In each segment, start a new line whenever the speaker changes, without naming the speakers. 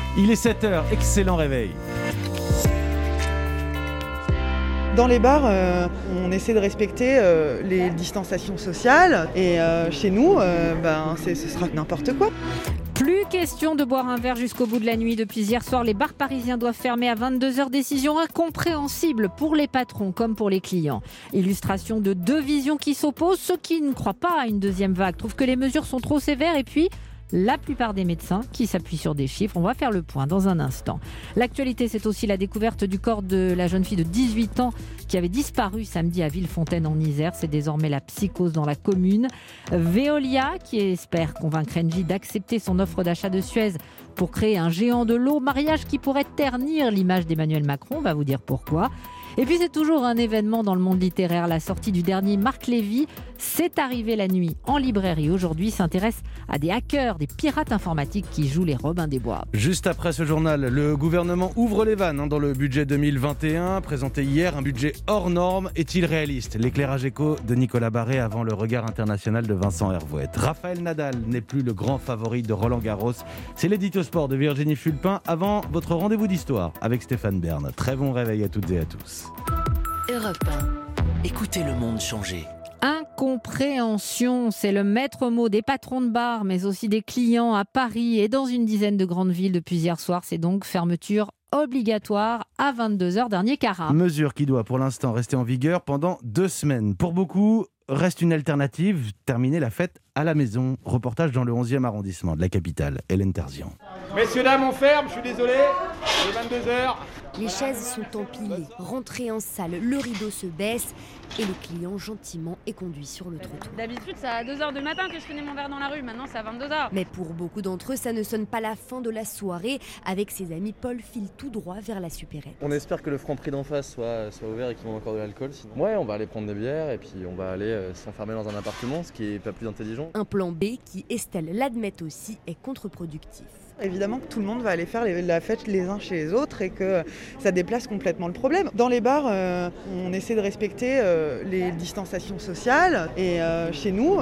Il est 7h, excellent réveil.
Dans les bars, on essaie de respecter les distanciations sociales et chez nous, ce sera n'importe quoi.
Plus question de boire un verre jusqu'au bout de la nuit. Depuis hier soir, les bars parisiens doivent fermer à 22h. Décision incompréhensible pour les patrons comme pour les clients. Illustration de deux visions qui s'opposent. Ceux qui ne croient pas à une deuxième vague trouvent que les mesures sont trop sévères et puis la plupart des médecins qui s'appuient sur des chiffres. On va faire le point dans un instant. L'actualité, c'est aussi la découverte du corps de la jeune fille de 18 ans qui avait disparu samedi à Villefontaine en Isère. C'est désormais la psychose dans la commune. Veolia qui espère convaincre Engie d'accepter son offre d'achat de Suez pour créer un géant de l'eau. Mariage qui pourrait ternir l'image d'Emmanuel Macron. On va vous dire pourquoi. Et puis c'est toujours un événement dans le monde littéraire. La sortie du dernier Marc Lévy, c'est arrivé la nuit en librairie. Aujourd'hui s'intéresse à des hackers, des pirates informatiques qui jouent les Robins des Bois.
Juste après ce journal, le gouvernement ouvre les vannes dans le budget 2021. Présenté hier, un budget hors norme. Est-il réaliste ? L'éclairage écho de Nicolas Barré avant le regard international de Vincent Hervouet. Raphaël Nadal n'est plus le grand favori de Roland Garros. C'est l'édito sport de Virginie Fulpin avant votre rendez-vous d'histoire avec Stéphane Bern. Très bon réveil à toutes et à tous.
Europe 1. Écoutez le monde changer.
Incompréhension, c'est le maître mot des patrons de bars, mais aussi des clients à Paris et dans une dizaine de grandes villes depuis hier soir. C'est donc fermeture obligatoire à 22h, dernier carat.
Mesure qui doit pour l'instant rester en vigueur pendant 2 semaines. Pour beaucoup, reste une alternative, terminer la fête à la maison. Reportage dans le 11e arrondissement de la capitale, Hélène Terzian.
Messieurs, dames, on ferme, je suis désolé, il est 22h.
Les chaises sont empilées, rentrées en salle, le rideau se baisse et le client gentiment est conduit sur le trottoir.
D'habitude, c'est à 2h du matin que je finis mon verre dans la rue, maintenant c'est à 22h.
Mais pour beaucoup d'entre eux, ça ne sonne pas la fin de la soirée. Avec ses amis, Paul file tout droit vers la supérette.
On espère que le Franprix d'en face soit ouvert et qu'ils vont encore de l'alcool. Sinon, ouais, on va aller prendre des bières et puis on va aller s'enfermer dans un appartement, ce qui est pas plus intelligent.
Un plan B qui, Estelle l'admet aussi, est contre-productif.
Évidemment que tout le monde va aller faire la fête les uns chez les autres et que ça déplace complètement le problème. Dans les bars, on essaie de respecter les distanciations sociales et chez nous,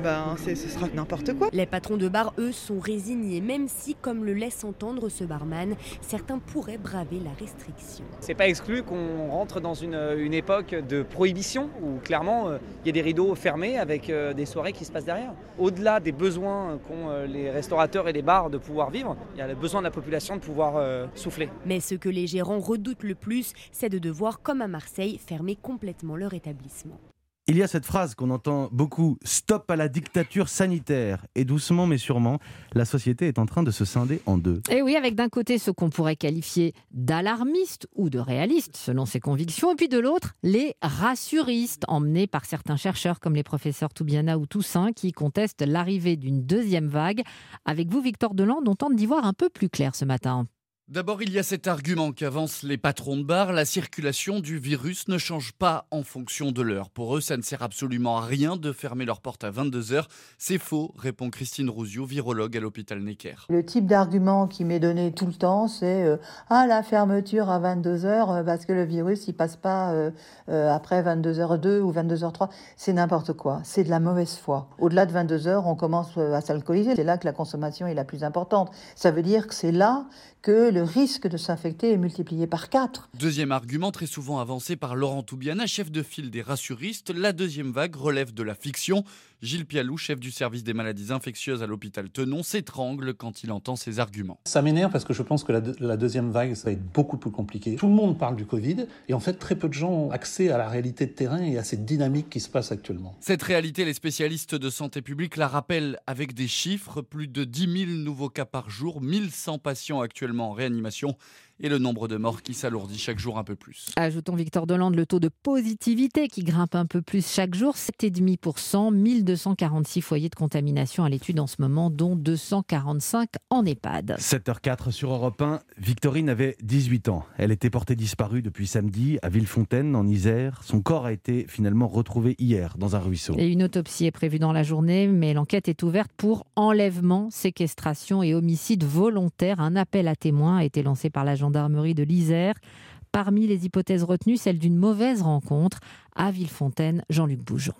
ce sera n'importe quoi.
Les patrons de bar, eux, sont résignés, même si, comme le laisse entendre ce barman, certains pourraient braver la restriction.
C'est pas exclu qu'on rentre dans une époque de prohibition où clairement il y a des rideaux fermés avec des soirées qui se passent derrière. Au-delà des besoins qu'ont les restaurateurs et les bars de pouvoir vivre, il y a le besoin de la population de pouvoir souffler.
Mais ce que les gérants redoutent le plus, c'est de devoir, comme à Marseille, fermer complètement leur établissement.
Il y a cette phrase qu'on entend beaucoup, stop à la dictature sanitaire. Et doucement mais sûrement, la société est en train de se scinder en deux.
Et oui, avec d'un côté ce qu'on pourrait qualifier d'alarmistes ou de réalistes, selon ses convictions, et puis de l'autre, les rassuristes, emmenés par certains chercheurs comme les professeurs Toubiana ou Toussaint, qui contestent l'arrivée d'une deuxième vague. Avec vous, Victor Delande, on tente d'y voir un peu plus clair ce matin.
D'abord, il y a cet argument qu'avancent les patrons de bar. La circulation du virus ne change pas en fonction de l'heure. Pour eux, ça ne sert absolument à rien de fermer leurs portes à 22h. C'est faux, répond Christine Rouzio, virologue à l'hôpital Necker.
Le type d'argument qui m'est donné tout le temps, c'est la fermeture à 22h parce que le virus, il passe pas après 22h02 ou 22h03. C'est n'importe quoi. C'est de la mauvaise foi. Au-delà de 22h, on commence à s'alcooliser. C'est là que la consommation est la plus importante. Ça veut dire que c'est là que le risque de s'infecter est multiplié par 4.
Deuxième argument très souvent avancé par Laurent Toubiana, chef de file des rassuristes, la deuxième vague relève de la fiction. Gilles Pialou, chef du service des maladies infectieuses à l'hôpital Tenon, s'étrangle quand il entend ces arguments.
Ça m'énerve parce que je pense que la deuxième vague, ça va être beaucoup plus compliqué. Tout le monde parle du Covid et en fait, très peu de gens ont accès à la réalité de terrain et à cette dynamique qui se passe actuellement.
Cette réalité, les spécialistes de santé publique la rappellent avec des chiffres. Plus de 10 000 nouveaux cas par jour, 1100 patients actuellement en réanimation et le nombre de morts qui s'alourdit chaque jour un peu plus.
Ajoutons, Victor Delande, le taux de positivité qui grimpe un peu plus chaque jour, 7,5%, 1246 foyers de contamination à l'étude en ce moment, dont 245 en EHPAD.
7h04 sur Europe 1, Victorine avait 18 ans. Elle était portée disparue depuis samedi à Villefontaine, en Isère. Son corps a été finalement retrouvé hier dans un ruisseau.
Et une autopsie est prévue dans la journée, mais l'enquête est ouverte pour enlèvement, séquestration et homicide volontaire. Un appel à témoins a été lancé par la gendarmerie de l'Isère. Parmi les hypothèses retenues, celle d'une mauvaise rencontre à Villefontaine. Jean-Luc Bougeon.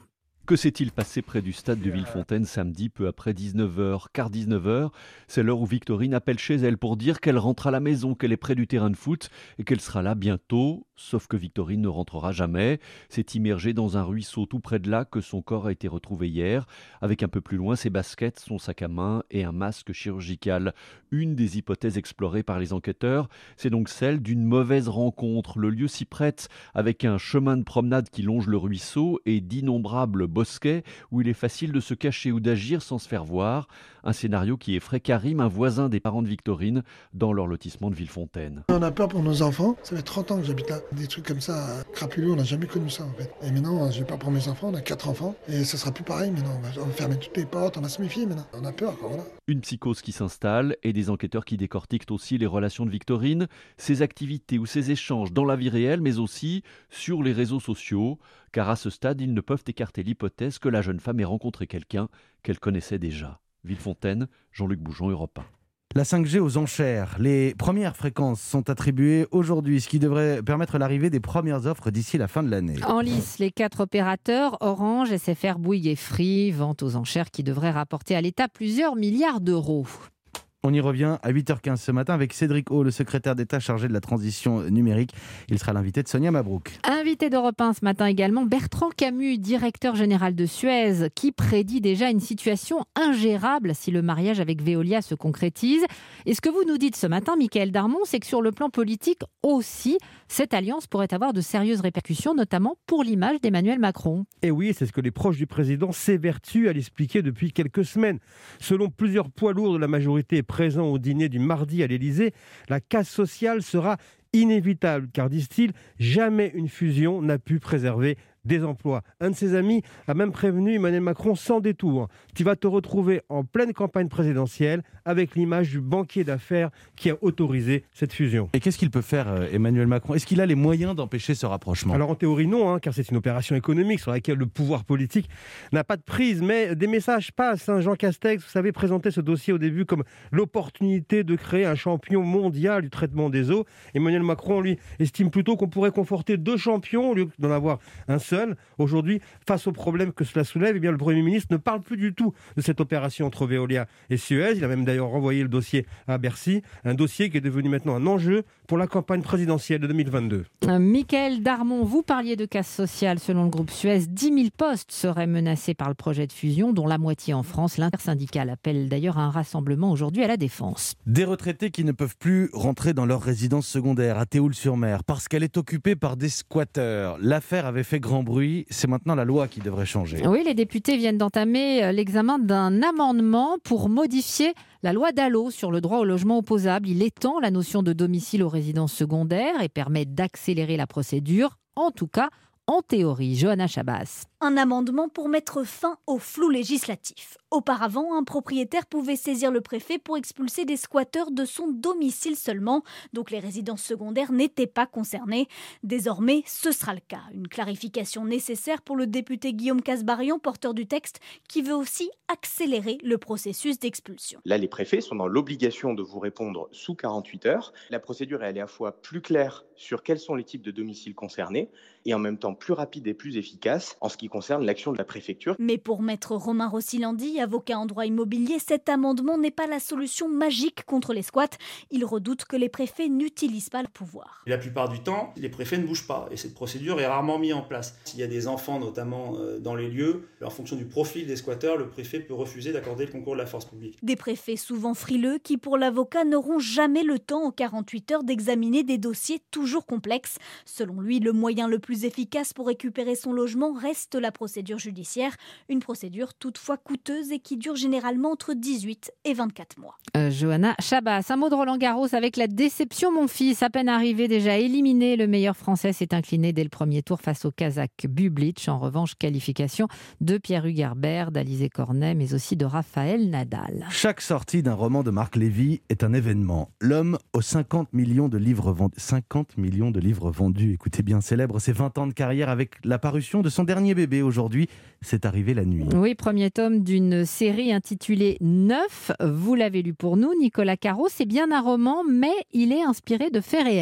Que s'est-il passé près du stade de Villefontaine samedi, peu après 19h? Car 19h, c'est l'heure où Victorine appelle chez elle pour dire qu'elle rentre à la maison, qu'elle est près du terrain de foot et qu'elle sera là bientôt. Sauf que Victorine ne rentrera jamais. C'est immergé dans un ruisseau tout près de là que son corps a été retrouvé hier. Avec un peu plus loin, ses baskets, son sac à main et un masque chirurgical. Une des hypothèses explorées par les enquêteurs, c'est donc celle d'une mauvaise rencontre. Le lieu s'y prête avec un chemin de promenade qui longe le ruisseau et d'innombrables bosquets où il est facile de se cacher ou d'agir sans se faire voir. Un scénario qui effraie Karim, un voisin des parents de Victorine, dans leur lotissement de Villefontaine.
On a peur pour nos enfants. Ça fait 30 ans que j'habite là. Des trucs comme ça, crapuleux, on n'a jamais connu ça en fait. Et maintenant, j'ai peur pour mes enfants. On a 4 enfants et ça sera plus pareil maintenant. On va fermer toutes les portes, on va se méfier maintenant. On a peur, quoi, voilà.
Une psychose qui s'installe et des enquêteurs qui décortiquent aussi les relations de Victorine, ses activités ou ses échanges dans la vie réelle, mais aussi sur les réseaux sociaux. Car à ce stade, ils ne peuvent écarter l'hypothèse que la jeune femme ait rencontré quelqu'un qu'elle connaissait déjà. Villefontaine, Jean-Luc Boujon, Europe 1.
La 5G aux enchères. Les premières fréquences sont attribuées aujourd'hui, ce qui devrait permettre l'arrivée des premières offres d'ici la fin de l'année.
En lice, les 4 opérateurs, Orange, SFR, Bouygues et Free, vente aux enchères qui devrait rapporter à l'État plusieurs milliards d'euros.
On y revient à 8h15 ce matin avec Cédric O, le secrétaire d'État chargé de la transition numérique. Il sera l'invité de Sonia Mabrouk.
Invité d'Europe 1 ce matin également, Bertrand Camus, directeur général de Suez, qui prédit déjà une situation ingérable si le mariage avec Veolia se concrétise. Et ce que vous nous dites ce matin, Michaël Darmon, c'est que sur le plan politique aussi, cette alliance pourrait avoir de sérieuses répercussions, notamment pour l'image d'Emmanuel Macron.
Et oui, c'est ce que les proches du président s'évertuent à l'expliquer depuis quelques semaines. Selon plusieurs poids lourds de la majorité présents au dîner du mardi à l'Élysée, la casse sociale sera inévitable, car, disent-ils, jamais une fusion n'a pu préserver des emplois. Un de ses amis a même prévenu Emmanuel Macron sans détour. Tu vas te retrouver en pleine campagne présidentielle avec l'image du banquier d'affaires qui a autorisé cette fusion.
Et qu'est-ce qu'il peut faire, Emmanuel Macron? Est-ce qu'il a les moyens d'empêcher ce rapprochement?
Alors en théorie non, car c'est une opération économique sur laquelle le pouvoir politique n'a pas de prise, mais des messages passent. Jean Castex, vous savez, présentait ce dossier au début comme l'opportunité de créer un champion mondial du traitement des eaux. Emmanuel Macron, lui, estime plutôt qu'on pourrait conforter 2 champions au lieu d'en avoir un seul. Aujourd'hui, face aux problèmes que cela soulève, le Premier ministre ne parle plus du tout de cette opération entre Veolia et Suez. Il a même d'ailleurs renvoyé le dossier à Bercy, un dossier qui est devenu maintenant un enjeu pour la campagne présidentielle de 2022.
Michaël Darmon, vous parliez de casse sociale. Selon le groupe Suez, 10 000 postes seraient menacés par le projet de fusion, dont la moitié en France. L'intersyndicale appelle d'ailleurs à un rassemblement aujourd'hui à la Défense.
Des retraités qui ne peuvent plus rentrer dans leur résidence secondaire à Théoul-sur-Mer parce qu'elle est occupée par des squatteurs. L'affaire avait fait grand bruit, c'est maintenant la loi qui devrait changer.
Oui, les députés viennent d'entamer l'examen d'un amendement pour modifier la loi Dallot sur le droit au logement opposable. Il étend la notion de domicile aux résidences secondaires et permet d'accélérer la procédure, en tout cas en théorie. Johanna Chabas.
Un amendement pour mettre fin au flou législatif. Auparavant, un propriétaire pouvait saisir le préfet pour expulser des squatteurs de son domicile seulement, donc les résidences secondaires n'étaient pas concernées. Désormais, ce sera le cas. Une clarification nécessaire pour le député Guillaume Kasbarian, porteur du texte, qui veut aussi accélérer le processus d'expulsion.
Là, les préfets sont dans l'obligation de vous répondre sous 48 heures. La procédure est à la fois plus claire sur quels sont les types de domiciles concernés et en même temps plus rapide et plus efficace en ce qui concerne l'action de la préfecture.
Mais pour maître Romain Rossilandi, avocat en droit immobilier, cet amendement n'est pas la solution magique contre les squats. Il redoute que les préfets n'utilisent pas le pouvoir.
La plupart du temps, les préfets ne bougent pas et cette procédure est rarement mise en place. S'il y a des enfants notamment dans les lieux, en fonction du profil des squatteurs, le préfet peut refuser d'accorder le concours de la force publique.
Des préfets souvent frileux qui, pour l'avocat, n'auront jamais le temps en 48 heures d'examiner des dossiers toujours complexes. Selon lui, le moyen le plus efficace pour récupérer son logement reste la procédure judiciaire. Une procédure toutefois coûteuse et qui dure généralement entre 18 et 24 mois.
Johanna Chabas, un mot de Roland Garros avec la déception. Mon fils, à peine arrivé, déjà éliminé. Le meilleur français s'est incliné dès le premier tour face au Kazakh Bublik. En revanche, qualification de Pierre-Hugues Herbert, d'Alizé Cornet, mais aussi de Raphaël Nadal.
Chaque sortie d'un roman de Marc Lévy est un événement. L'homme aux 50 millions de livres vendus. 50 millions de livres vendus. Écoutez bien, célèbre ses 20 ans de carrière avec la parution de son dernier bébé aujourd'hui. C'est arrivé la nuit.
Oui, premier tome d'une série intitulée Neuf. Vous l'avez lu pour nous, Nicolas Caro. C'est bien un roman, mais il est inspiré de faits réels.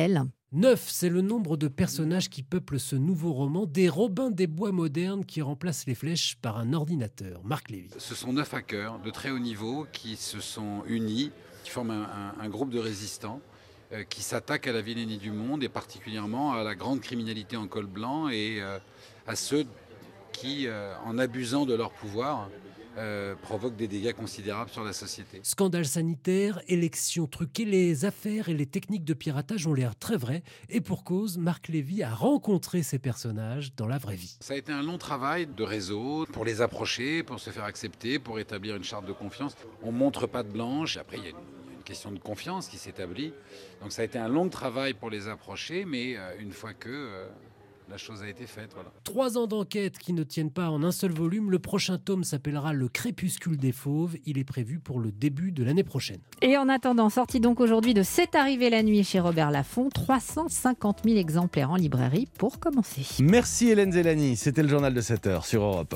9, c'est le nombre de personnages qui peuplent ce nouveau roman, des Robins des Bois modernes qui remplacent les flèches par un ordinateur. Marc Lévy.
Ce sont 9 hackers de très haut niveau qui se sont unis, qui forment un groupe de résistants qui s'attaquent à la vilainie du monde et particulièrement à la grande criminalité en col blanc et à ceux qui, en abusant de leur pouvoir, provoquent des dégâts considérables sur la société.
Scandale sanitaire, élections truquées, les affaires et les techniques de piratage ont l'air très vraies. Et pour cause, Marc Lévy a rencontré ces personnages dans la vraie vie.
Ça a été un long travail de réseau pour les approcher, pour se faire accepter, pour établir une charte de confiance. On ne montre pas de blanche. Après, il y a une question de confiance qui s'établit. Donc ça a été un long travail pour les approcher, mais une fois que... la chose a été faite, voilà.
3 ans d'enquête qui ne tiennent pas en un seul volume. Le prochain tome s'appellera Le Crépuscule des Fauves. Il est prévu pour le début de l'année prochaine.
Et en attendant, sortie donc aujourd'hui de C'est arrivé la nuit chez Robert Laffont, 350 000 exemplaires en librairie pour commencer.
Merci Hélène Zélani, c'était le journal de 7h sur Europe 1.